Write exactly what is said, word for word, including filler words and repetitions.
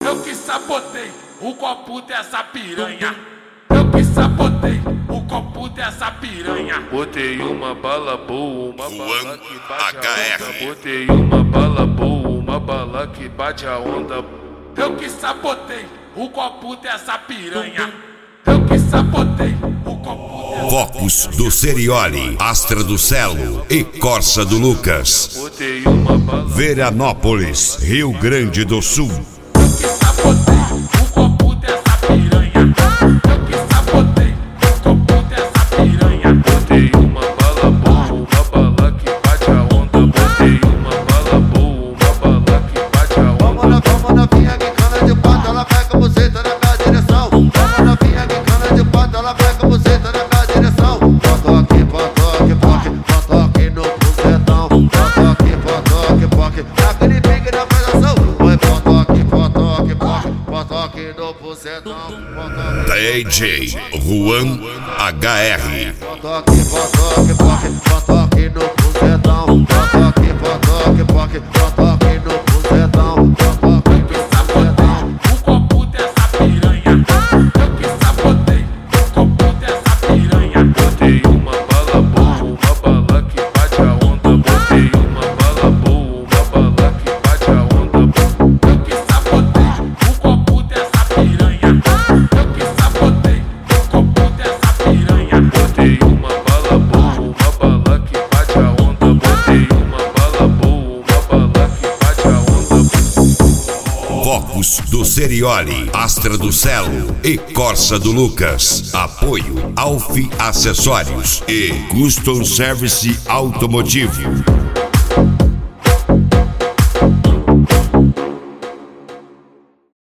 Eu que sabotei o copo dessa piranha. Eu que sabotei o copo dessa piranha. Botei uma bala boa, uma bala que bate H a R. onda. Botei uma bala boa, uma bala que bate a onda. Eu que sabotei o copo dessa piranha. Eu que sabotei o copo dessa Focus do Serioli, Astra do Celo e Corsa do Lucas. Botei uma bala. Veranópolis, Rio Grande do Sul. Eu que sabotei o copo dessa piranha. Eu que sabotei o copo dessa piranha. Botei uma bala boa, uma bala que bate a onda. Botei uma bala boa, uma bala que bate a Vamos onda. na, vamos na vinha que cana de pato, ela pega você, tá na minha direção. Vamos na vinha que cana de pato, ela pega você, tá na minha direção. Potoque, potoque, poque, potoque no bucetão. Potoque, potoque, poque, naquele pique da pedação. Oi, potoque, potoque, poque, potoque no bucetão. D J Juan H R. Potoque, potoque, poque, potoque no bucetão. Potoque, potoque, poque, potoque no bucetão. Potoque no bucetão. O copo dessa piranha. Eu que sabotei o copo dessa piranha. Botei uma bala boa, uma bala que bate a onda. Botei uma bala boa, uma bala que bate a onda. Eu que sabotei o copo dessa piranha. Eu que sabotei o copo dessa piranha. Botei uma bala boa, uma bala que bate a onda. Botei uma bala boa, uma bala que bate a onda. Focus do Serioli, Astra do Celo e Corsa do Lucas. Apoio Alfi Acessórios e Custom Service Automotivo.